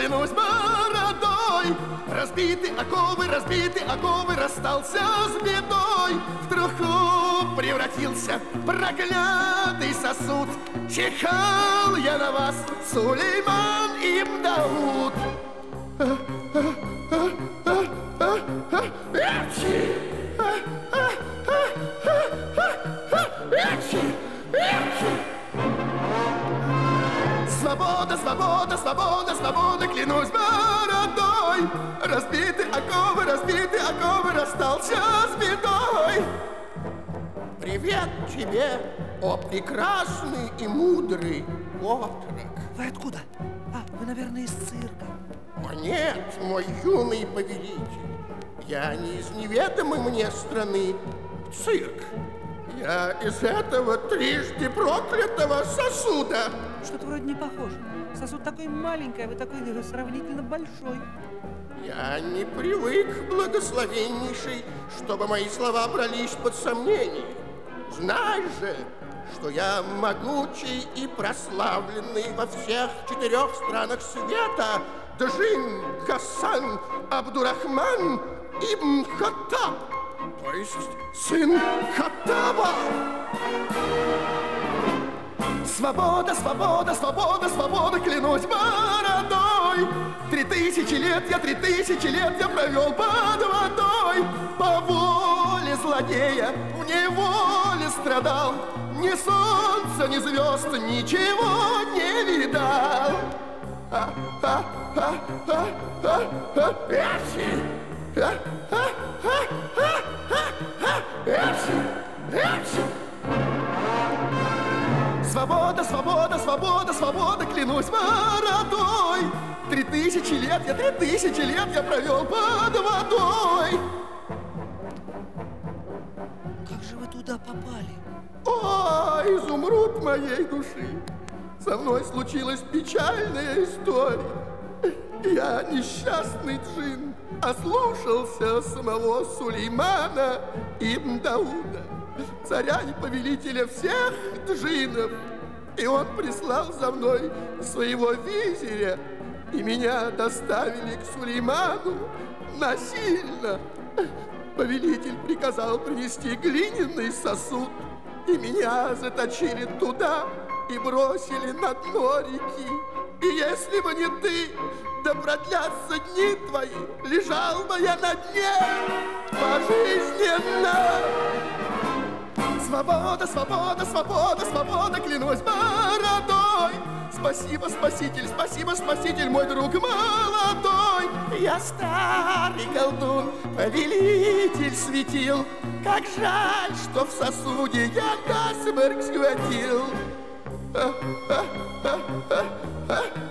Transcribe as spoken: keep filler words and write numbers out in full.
клянусь бородой. Разбиты оковы, разбиты оковы, расстался с бедой. В труху превратился проклятый сосуд. Чихал я на вас, Сулейман ибн Дауд. Свобода, свобода, свобода, свобода, клянусь бородой. Разбиты оковы, разбиты оковы, расстался с бедой. Привет тебе, о прекрасный и мудрый отрок. Вы откуда? А, вы, наверное, из цирка. О нет, мой юный повелитель, я не из неведомой мне страны, цирк. Я из этого трижды проклятого сосуда. Что-то вроде не похоже. Сосуд такой маленький, а вы такой сравнительно большой. Я не привык, благословеннейший, чтобы мои слова брались под сомнение. Знай же, что я могучий и прославленный во всех четырех странах света Джин Гасан Абдурахман ибн Хаттаб, то есть сын Хаттаба. Свобода, свобода, свобода, свобода, клянусь бородой. Три тысячи лет я, три тысячи лет я провел под водой. По воле злодея в неволе страдал. Ни солнца, ни звезд, ничего не видал. А, а, а, а, а, а, Эпси! А, а, а, а, а, а, Эпси! Эпси! Свобода, свобода, свобода, свобода, клянусь бородой. Три тысячи лет я, три тысячи лет я провел под водой. Как же вы туда попали? О, изумруд моей души, со мной случилась печальная история. Я, несчастный джин, ослушался самого Сулеймана ибн Дауда, царя и повелителя всех джинов. И он прислал за мной своего визиря, и меня доставили к Сулейману насильно. Повелитель приказал принести глиняный сосуд, и меня заточили туда и бросили на дно реки. И если бы не ты, да продлятся дни твои, лежал бы я на дне пожизненно. Свобода, свобода, свобода, свобода, клянусь бородой. Спасибо, спаситель, спасибо, спаситель, мой друг молодой. Я старый колдун, повелитель светил. Как жаль, что в сосуде я насмерть схватил. А, а, а, а, а.